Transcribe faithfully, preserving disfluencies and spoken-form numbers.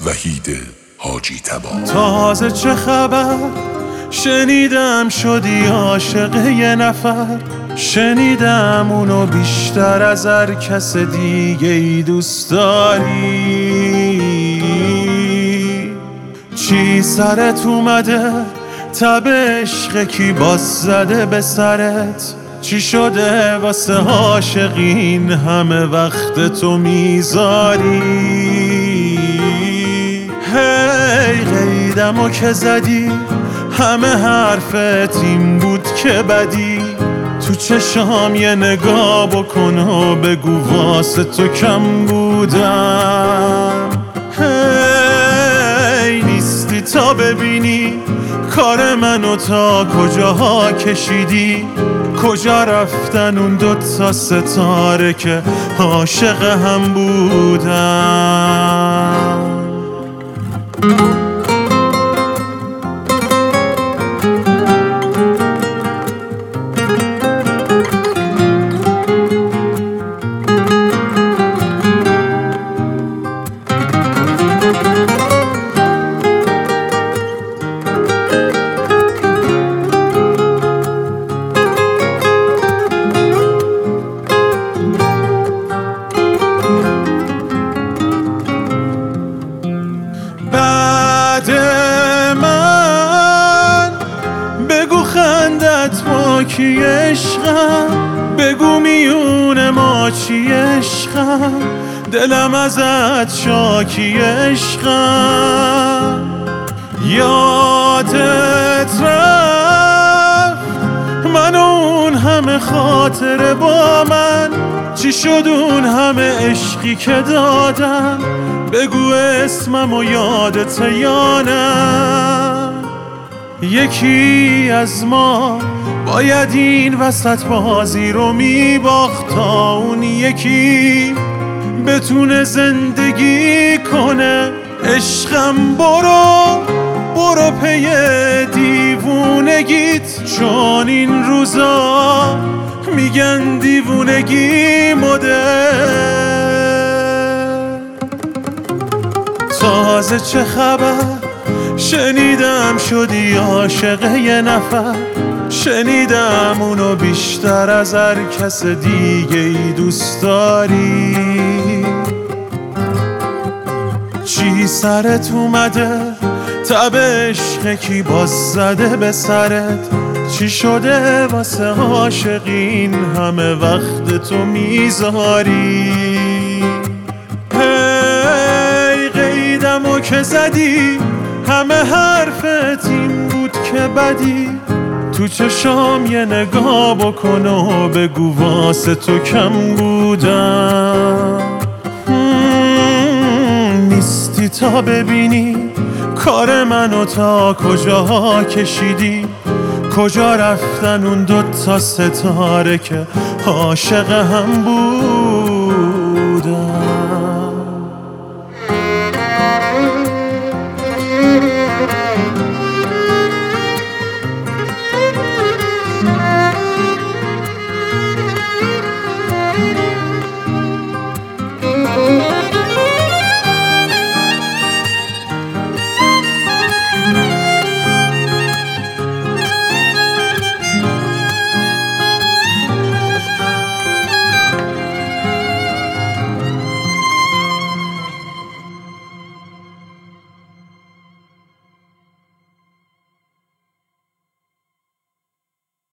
وحید حاجی تبا. تازه چه خبر؟ شنیدم شدی عاشق یه نفر، شنیدم اونو بیشتر از هر کس دیگه ای دوست داری. چی سرت اومده؟ تب عشق کی باز زده به سرت؟ چی شده واسه عاشقین همه وقت تو میذاری؟ هی قیدمو که زدی همه حرفت این بود که بدی. تو چشام یه نگاه بکن و بگو واسه تو کم بودم. هی نیستی تا ببینی کار منو تا کجاها کشیدی. کجا رفتن اون دوتا ستاره که عاشق هم بودن؟ خندت با کی عشقم؟ بگو میون ما چی عشقم؟ دلم ازت شاکی عشقم. یادت رفت من اون همه خاطره با من؟ چی شد اون همه عشقی که دادم؟ بگو اسمم و یادت یا نه؟ یکی از ما باید این وسط بازی رو میباخت تا اون یکی بتونه زندگی کنه. عشقم برو برو پی دیوونگیت، چون این روزا میگن دیوونگی مده. تازه چه خبر؟ شنیدم شدی عاشق یه نفر، شنیدم اونو بیشتر از هر کس دیگه ای دوست داری. چی سرت اومده؟ تب عشق کی باز زده به سرت؟ چی شده واسه عاشقین همه وقت تو میذاری؟ هی قیدمو که زدی همه حرفت این بود که بدی. تو چشام یه نگاه بکن و بگو واسه تو کم بودم. نیستی تا ببینی کار منو تا کجاها کشیدی. کجا رفتن اون دوتا ستاره که عاشق هم بود؟